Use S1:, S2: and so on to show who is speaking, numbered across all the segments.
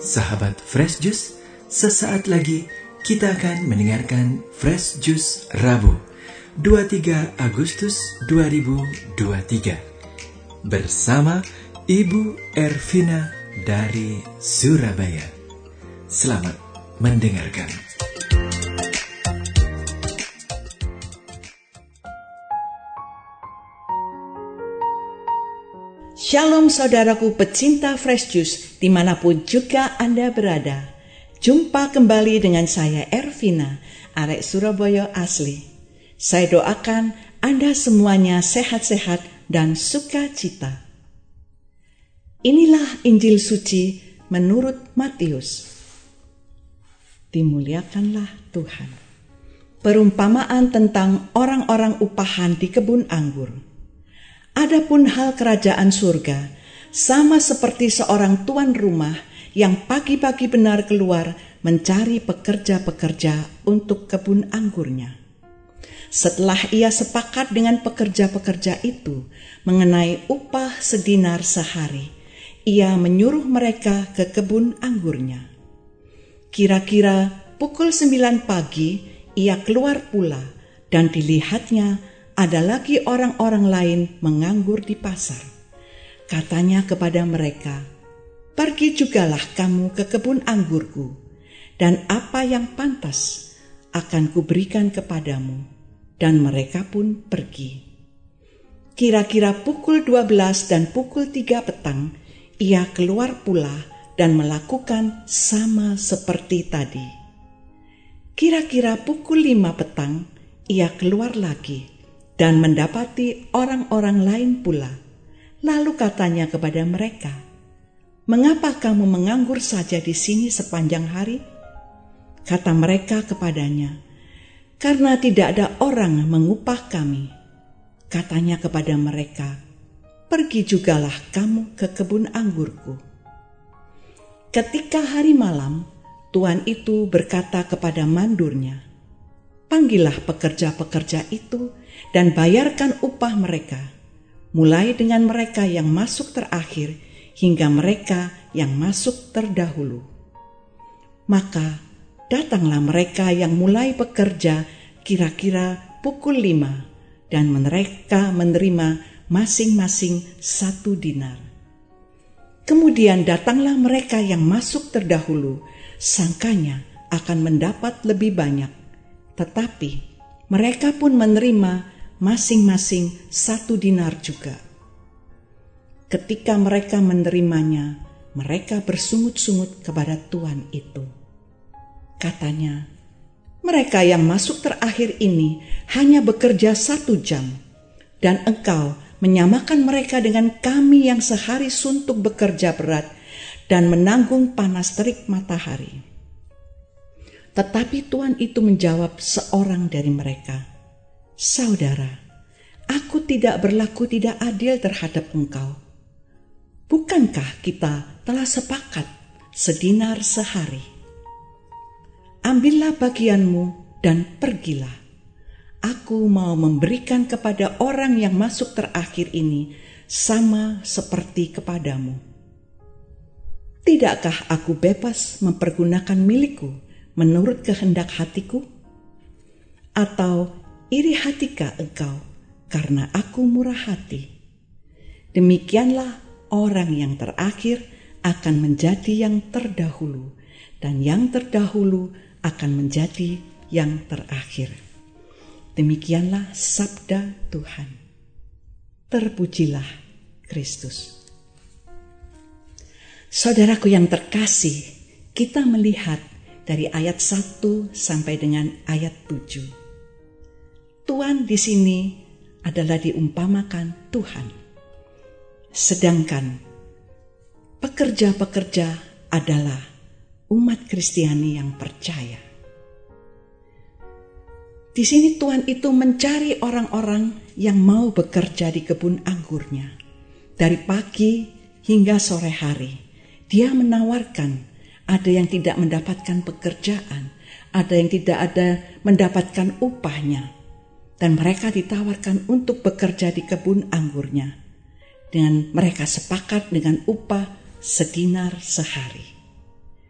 S1: Sahabat Fresh Juice, sesaat lagi kita akan mendengarkan Fresh Juice Rabu 23 Agustus 2023 bersama Ibu Ervina dari Surabaya. Selamat mendengarkan.
S2: Shalom saudaraku pecinta Fresh Juice dimanapun juga Anda berada. Jumpa kembali dengan saya Ervina, arek Surabaya asli. Saya doakan Anda semuanya sehat-sehat dan sukacita. Inilah Injil suci menurut Matius. Dimuliakanlah Tuhan. Perumpamaan tentang orang-orang upahan di kebun anggur. Adapun hal kerajaan surga, sama seperti seorang tuan rumah yang pagi-pagi benar keluar mencari pekerja-pekerja untuk kebun anggurnya. Setelah ia sepakat dengan pekerja-pekerja itu mengenai upah sedinar sehari, ia menyuruh mereka ke kebun anggurnya. Kira-kira pukul 9 pagi ia keluar pula dan dilihatnya ada lagi orang-orang lain menganggur di pasar. Katanya kepada mereka, "Pergi jugalah kamu ke kebun anggurku, dan apa yang pantas akan kuberikan kepadamu." Dan mereka pun pergi. Kira-kira pukul 12 dan pukul 3 petang, ia keluar pula dan melakukan sama seperti tadi. Kira-kira pukul 5 petang, ia keluar lagi dan mendapati orang-orang lain pula. Lalu katanya kepada mereka, "Mengapa kamu menganggur saja di sini sepanjang hari?" Kata mereka kepadanya, "Karena tidak ada orang mengupah kami." Katanya kepada mereka, "Pergi jugalah kamu ke kebun anggurku." Ketika hari malam, tuan itu berkata kepada mandurnya, "Panggillah pekerja-pekerja itu dan bayarkan upah mereka, mulai dengan mereka yang masuk terakhir hingga mereka yang masuk terdahulu." Maka datanglah mereka yang mulai bekerja kira-kira pukul 5 dan mereka menerima masing-masing 1 dinar. Kemudian datanglah mereka yang masuk terdahulu, sangkanya akan mendapat lebih banyak. Tetapi mereka pun menerima masing-masing 1 dinar juga. Ketika mereka menerimanya, mereka bersungut-sungut kepada tuan itu. Katanya, "Mereka yang masuk terakhir ini hanya bekerja 1 jam, dan engkau menyamakan mereka dengan kami yang sehari suntuk bekerja berat dan menanggung panas terik matahari." Tetapi tuan itu menjawab seorang dari mereka, "Saudara, aku tidak berlaku tidak adil terhadap engkau. Bukankah kita telah sepakat sedinar sehari? Ambillah bagianmu dan pergilah. Aku mau memberikan kepada orang yang masuk terakhir ini sama seperti kepadamu. Tidakkah aku bebas mempergunakan milikku menurut kehendak hatiku? Atau iri hatikah engkau karena aku murah hati?" Demikianlah orang yang terakhir akan menjadi yang terdahulu, dan yang terdahulu akan menjadi yang terakhir. Demikianlah sabda Tuhan. Terpujilah Kristus. Saudaraku yang terkasih, kita melihat dari ayat 1 sampai dengan ayat 7. Tuan di sini adalah diumpamakan Tuhan. Sedangkan pekerja-pekerja adalah umat Kristiani yang percaya. Di sini Tuhan itu mencari orang-orang yang mau bekerja di kebun anggurnya. Dari pagi hingga sore hari, dia menawarkan. Ada yang tidak mendapatkan pekerjaan, ada yang tidak ada mendapatkan upahnya, dan mereka ditawarkan untuk bekerja di kebun anggurnya. Dan mereka sepakat dengan upah sedinar sehari.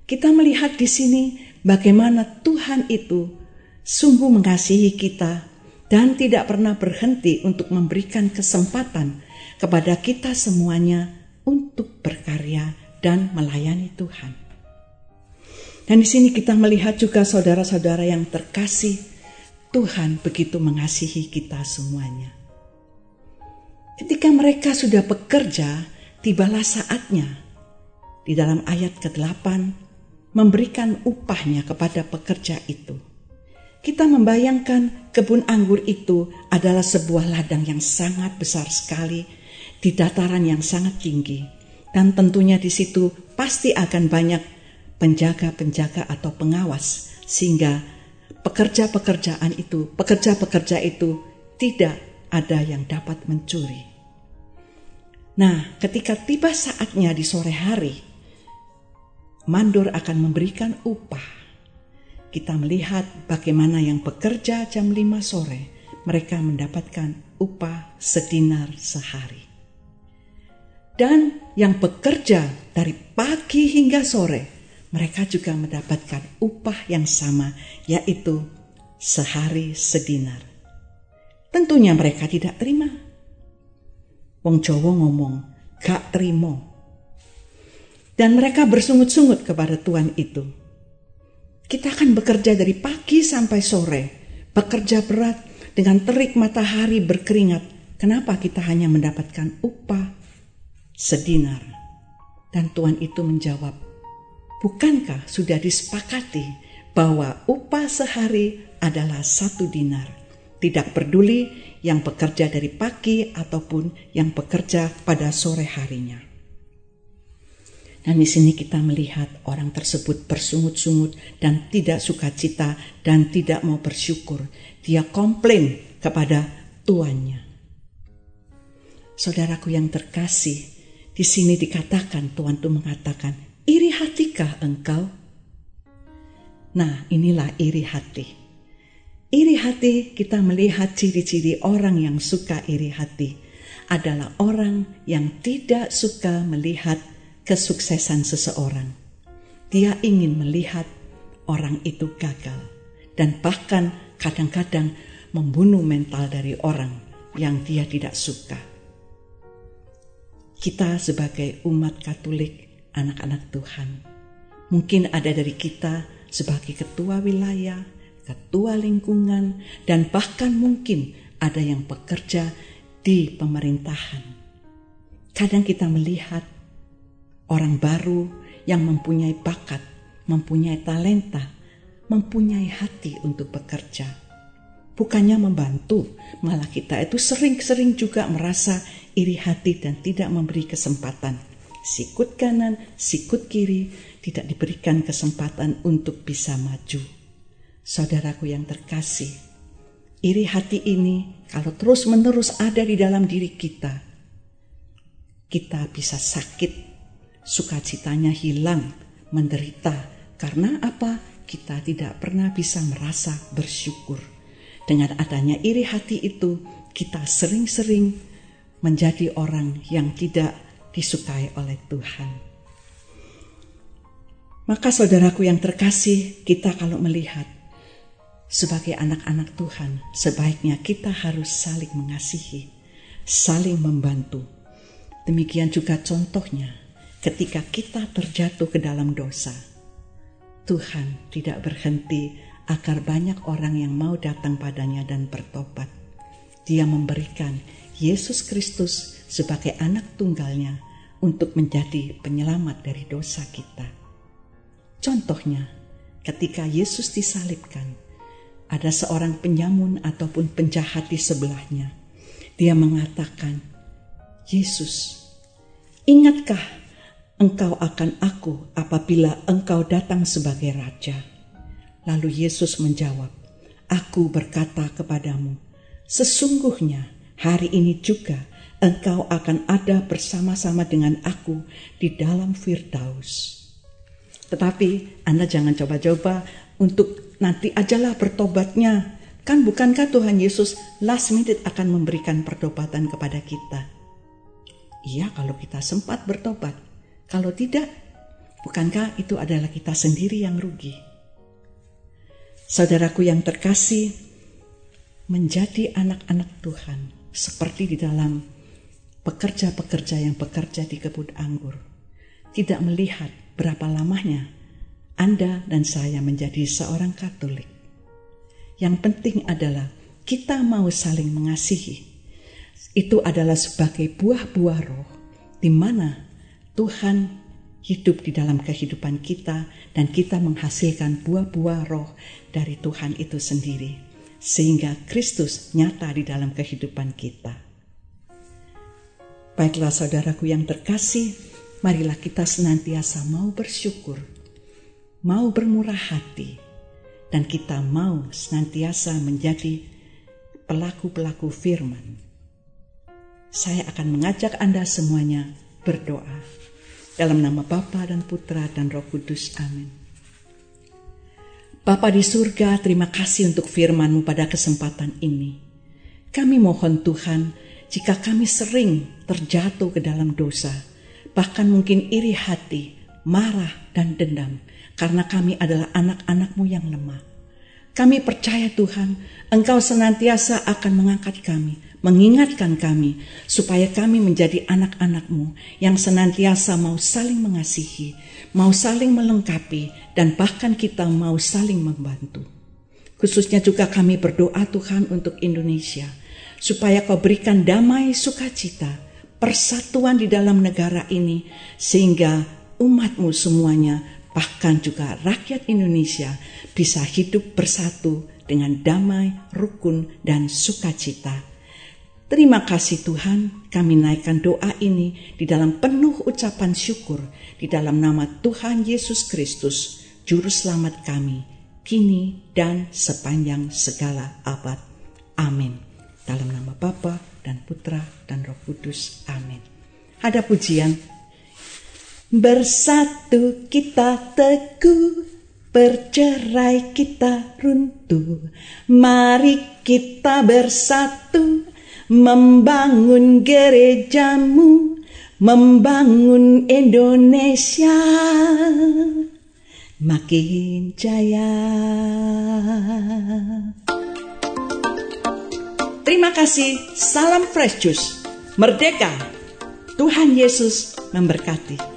S2: kita melihat di sini bagaimana Tuhan itu sungguh mengasihi kita dan tidak pernah berhenti untuk memberikan kesempatan kepada kita semuanya untuk berkarya dan melayani Tuhan. Dan di sini kita melihat juga saudara-saudara yang terkasih, Tuhan begitu mengasihi kita semuanya. Ketika mereka sudah bekerja, tibalah saatnya di dalam ayat ke-8 memberikan upahnya kepada pekerja itu. Kita membayangkan kebun anggur itu adalah sebuah ladang yang sangat besar sekali di dataran yang sangat tinggi, dan tentunya di situ pasti akan banyak penjaga-penjaga atau pengawas sehingga pekerja itu tidak ada yang dapat mencuri. Nah, ketika tiba saatnya di sore hari, mandor akan memberikan upah. Kita melihat bagaimana yang bekerja jam 5 sore, mereka mendapatkan upah sedinar sehari. Dan yang bekerja dari pagi hingga sore, mereka juga mendapatkan upah yang sama, yaitu sehari sedinar. Tentunya mereka tidak terima. Wong Jawa ngomong, gak terima. Dan mereka bersungut-sungut kepada Tuhan itu. Kita akan bekerja dari pagi sampai sore, bekerja berat dengan terik matahari berkeringat. Kenapa kita hanya mendapatkan upah sedinar? Dan Tuhan itu menjawab, bukankah sudah disepakati bahwa upah sehari adalah 1 dinar? Tidak peduli yang bekerja dari pagi ataupun yang bekerja pada sore harinya. Dan di sini kita melihat orang tersebut bersungut-sungut dan tidak sukacita dan tidak mau bersyukur. Dia komplain kepada tuannya. Saudaraku yang terkasih, di sini dikatakan, Tuhan itu mengatakan, iri hatikah engkau? Nah, inilah iri hati. Iri hati, kita melihat ciri-ciri orang yang suka iri hati adalah orang yang tidak suka melihat kesuksesan seseorang. Dia ingin melihat orang itu gagal dan bahkan kadang-kadang membunuh mental dari orang yang dia tidak suka. Kita sebagai umat Katolik, anak-anak Tuhan, mungkin ada dari kita sebagai ketua wilayah, ketua lingkungan, dan bahkan mungkin ada yang bekerja di pemerintahan. Kadang kita melihat orang baru yang mempunyai bakat, mempunyai talenta, mempunyai hati untuk bekerja. Bukannya membantu, malah kita itu sering-sering juga merasa iri hati dan tidak memberi kesempatan. Sikut kanan, sikut kiri, tidak diberikan kesempatan untuk bisa maju. Saudaraku yang terkasih, iri hati ini kalau terus-menerus ada di dalam diri kita bisa sakit. Sukacitanya hilang, menderita. Karena apa? Kita tidak pernah bisa merasa bersyukur. Dengan adanya iri hati itu, kita sering-sering menjadi orang yang tidak disukai oleh Tuhan. Maka saudaraku yang terkasih, kita kalau melihat sebagai anak-anak Tuhan, sebaiknya kita harus saling mengasihi, saling membantu. Demikian juga contohnya, ketika kita terjatuh ke dalam dosa, Tuhan tidak berhenti agar banyak orang yang mau datang padanya dan bertobat. Dia memberikan Yesus Kristus sebagai anak tunggalnya untuk menjadi penyelamat dari dosa kita. Contohnya, ketika Yesus disalibkan, ada seorang penyamun ataupun penjahat di sebelahnya. Dia mengatakan, Yesus, ingatkah engkau akan aku apabila engkau datang sebagai raja? Lalu Yesus menjawab, aku berkata kepadamu, sesungguhnya hari ini juga engkau akan ada bersama-sama dengan aku di dalam Firdaus. Tetapi Anda jangan coba-coba untuk nanti ajalah bertobatnya. Kan bukankah Tuhan Yesus last minute akan memberikan pertobatan kepada kita? Iya, kalau kita sempat bertobat. Kalau tidak, Bukankah itu adalah kita sendiri yang rugi? Saudaraku yang terkasih, menjadi anak-anak Tuhan seperti di dalam pekerja-pekerja yang bekerja di kebun anggur, tidak melihat berapa lamanya Anda dan saya menjadi seorang Katolik. Yang penting adalah kita mau saling mengasihi. Itu adalah sebagai buah-buah roh, di mana Tuhan hidup di dalam kehidupan kita dan kita menghasilkan buah-buah roh dari Tuhan itu sendiri, sehingga Kristus nyata di dalam kehidupan kita. Baiklah saudaraku yang terkasih, marilah kita senantiasa mau bersyukur, mau bermurah hati, dan kita mau senantiasa menjadi pelaku-pelaku firman. Saya akan mengajak Anda semuanya berdoa. Dalam nama Bapa dan Putra dan Roh Kudus. Amin. Bapa di surga, terima kasih untuk firman-Mu pada kesempatan ini. Kami mohon Tuhan, jika kami sering terjatuh ke dalam dosa, bahkan mungkin iri hati, marah dan dendam, karena kami adalah anak-anak-Mu yang lemah. Kami percaya Tuhan, Engkau senantiasa akan mengangkat kami, mengingatkan kami, supaya kami menjadi anak-anak-Mu yang senantiasa mau saling mengasihi, mau saling melengkapi, dan bahkan kita mau saling membantu. Khususnya juga kami berdoa Tuhan untuk Indonesia, supaya Kau berikan damai sukacita, persatuan di dalam negara ini, sehingga umat-Mu semuanya, bahkan juga rakyat Indonesia bisa hidup bersatu dengan damai, rukun, dan sukacita. Terima kasih Tuhan, kami naikkan doa ini di dalam penuh ucapan syukur, di dalam nama Tuhan Yesus Kristus, Juru Selamat kami, kini dan sepanjang segala abad. Amin. Dalam nama Bapa dan Putra dan Roh Kudus. Amin. Ada pujian. Bersatu kita teguh, bercerai kita runtuh. Mari kita bersatu, membangun gereja-Mu, membangun Indonesia makin jaya. Terima kasih. Salam Fresh Juice. Merdeka. Tuhan Yesus memberkati.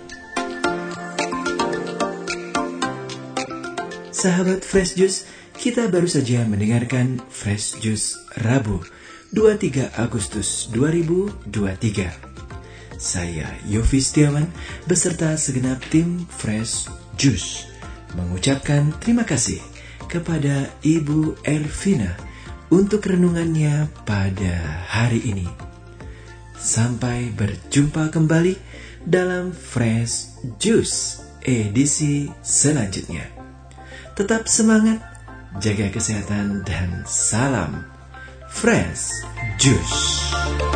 S1: Sahabat Fresh Juice, kita baru saja mendengarkan Fresh Juice Rabu 23 Agustus 2023. Saya Yofi Setiawan beserta segenap tim Fresh Juice mengucapkan terima kasih kepada Ibu Elvina untuk renungannya pada hari ini. Sampai berjumpa kembali dalam Fresh Juice edisi selanjutnya. Tetap semangat, jaga kesehatan, dan salam Fresh Juice.